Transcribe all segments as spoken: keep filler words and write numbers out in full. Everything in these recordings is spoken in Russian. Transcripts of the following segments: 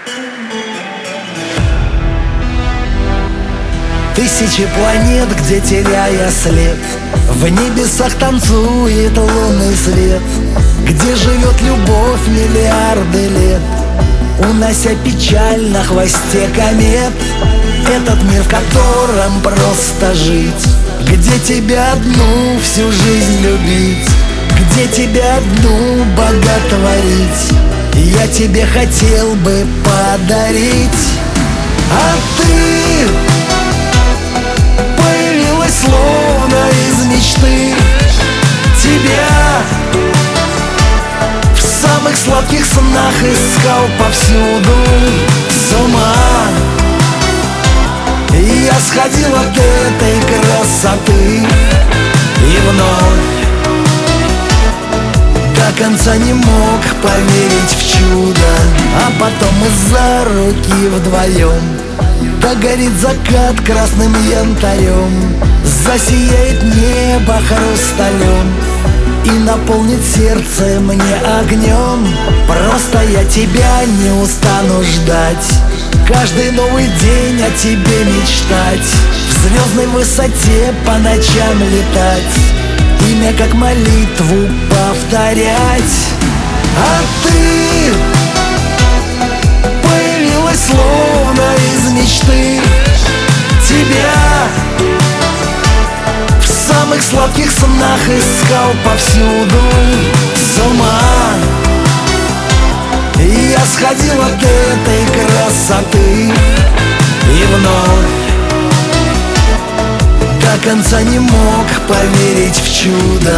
Тысячи планет, где, теряя след, в небесах танцует лунный свет, где живет любовь миллиарды лет, унося печаль на хвосте комет. Этот мир, в котором просто жить, где тебя одну всю жизнь любить, где тебя одну боготворить, я тебе хотел бы подарить. А ты появилась словно из мечты, тебя в самых сладких снах искал повсюду с ума. И я сходил от этой красоты и вновь до конца не мог поверить в чудо. А потом мы за руки вдвоем, догорит закат красным янтарем, засияет небо хрусталем и наполнит сердце мне огнем. Просто я тебя не устану ждать, каждый новый день о тебе мечтать, в звездной высоте по ночам летать, имя как молитву повторять. А ты появилась словно из мечты, тебя в самых сладких снах искал повсюду с ума. И я сходил от этой красоты и вновь до конца не мог поверить в чудо.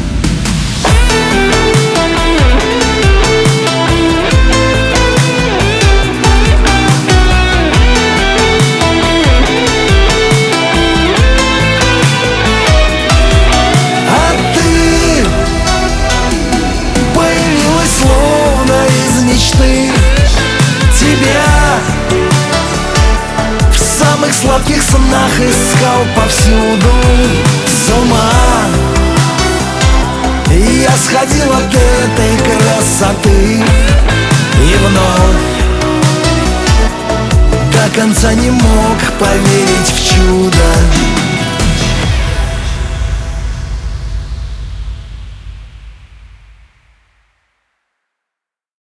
Тебя в самых сладких снах искал повсюду с ума. И я сходил от этой красоты и вновь до конца не мог поверить в чудо.